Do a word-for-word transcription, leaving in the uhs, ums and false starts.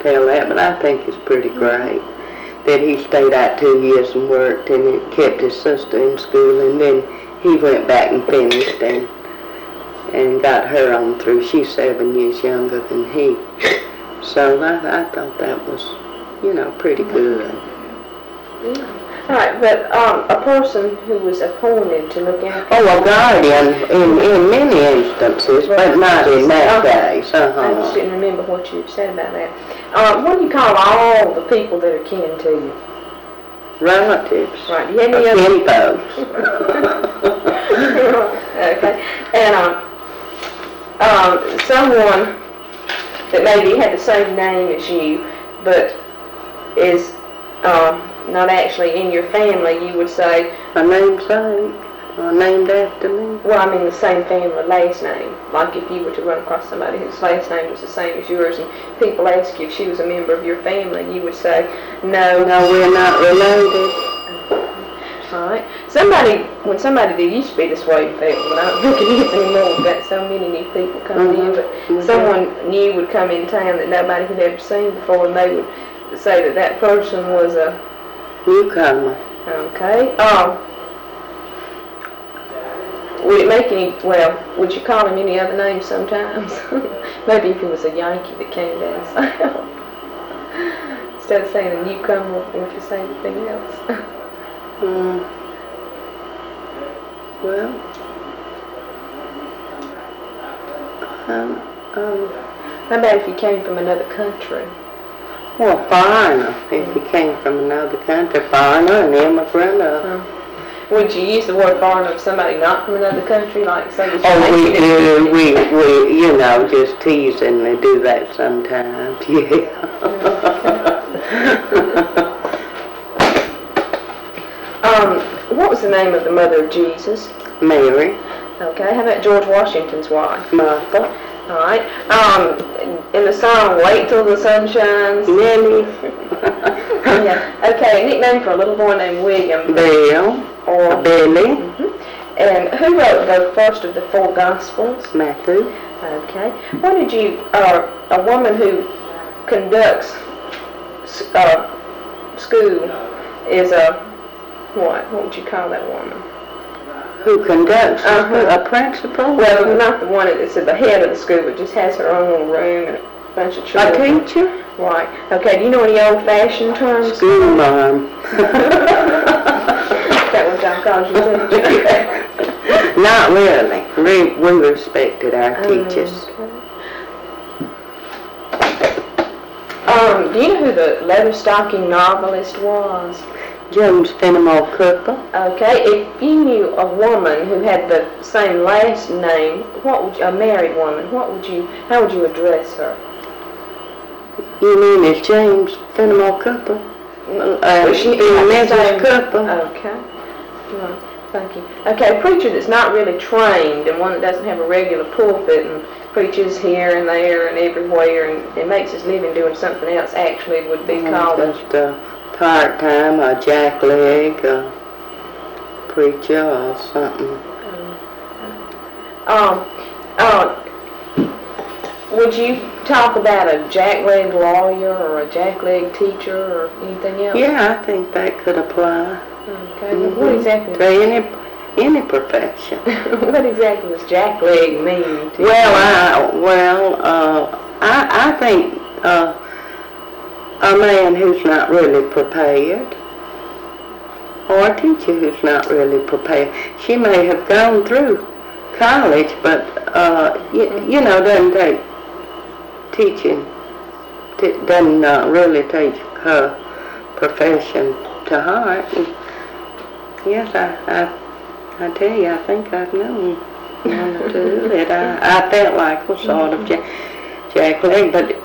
tell that, but I think it's pretty great that he stayed out two years and worked and he kept his sister in school, and then he went back and finished and and got her on through. She's seven years younger than he. So I, I thought that was, you know, pretty good. Yeah. All right, but um, a person who was appointed to look after... Oh, a guardian in, in many instances, but not in that case. Uh-huh. I just didn't remember what you said about that. Uh, what do you call all the people that are kin to you? Relatives. Right. Do you have any other... Kin folks. Okay. And um, um, someone that maybe had the same name as you, but is... Um, not actually in your family, you would say... A namesake, or named after me. Well, I mean the same family last name. Like if you were to run across somebody whose last name was the same as yours, and people ask you if she was a member of your family, you would say, no. No, we're not related. All right. Somebody, when somebody did used to be this way, in fact, but I don't think it is anymore. We've got so many new people coming Mm-hmm. in, but Mm-hmm. someone new would come in town that nobody had ever seen before, and they would say that that person was a newcomer. Okay. Um, would it make any, well, would you call him any other names sometimes? Maybe if he was a Yankee that came down south. Instead of saying a newcomer, would you say anything else? um, well, um, um, how about if you came from another country? Well, foreigner, if you came from another country, foreigner, an immigrant. Uh, uh, would you use the word foreigner of somebody not from another country, like say? Oh, we do. We, we, you know, just teasingly do that sometimes. Yeah. um, what was the name of the mother of Jesus? Mary. Okay. How about George Washington's wife? Martha. All right. Um, in the song "Wait Till the Sun Shines." Nellie. Yeah. Okay. A nickname for a little boy named William. Bill. Or Billy. Mm-hmm. And who wrote the first of the four Gospels? Matthew. Okay. What did you? Uh, a woman who conducts uh, school is a what? What would you call that woman? Who conducts uh-huh. school? A principal? Well, not the one that's at the head of the school, but just has her own little room and a bunch of children. A teacher? Right. Okay, do you know any old-fashioned terms? School mom. That was John calls you teacher. Not really. We, we respected our teachers. Okay. Um, do you know who the leather-stocking novelist was? James Fenimore Cooper. Okay, if you knew a woman who had the same last name, what would you, a married woman, what would you, how would you address her? You mean it's James Fenimore Cooper? Uh, she being Missus Cooper. Okay. Right. Thank you. Okay, a preacher that's not really trained and one that doesn't have a regular pulpit and preaches here and there and everywhere and, and makes his living doing something else actually would be Mm, called just a part-time, a jackleg, a preacher or something. Um, uh, would you talk about a jackleg lawyer or a jackleg teacher or anything else? Yeah, I think that could apply. Okay. Mm-hmm. What exactly? To any any profession. What exactly does jackleg mean to Well, you? I well, uh, I I think uh, a man who's not really prepared, or a teacher who's not really prepared. She may have gone through college, but uh, you, you know, doesn't take teaching. T- doesn't uh, really take her profession to heart. And yes, I, I, I tell you, I think I've known one or two that I, I felt like was sort of jack, jackleg, but